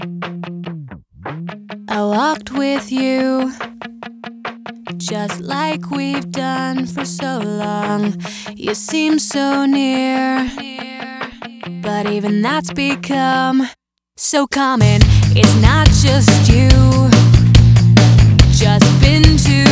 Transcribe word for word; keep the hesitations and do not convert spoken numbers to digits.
I walked with you, just like we've done for so long. You seem so near, but even that's become so common. It's not just you, just been too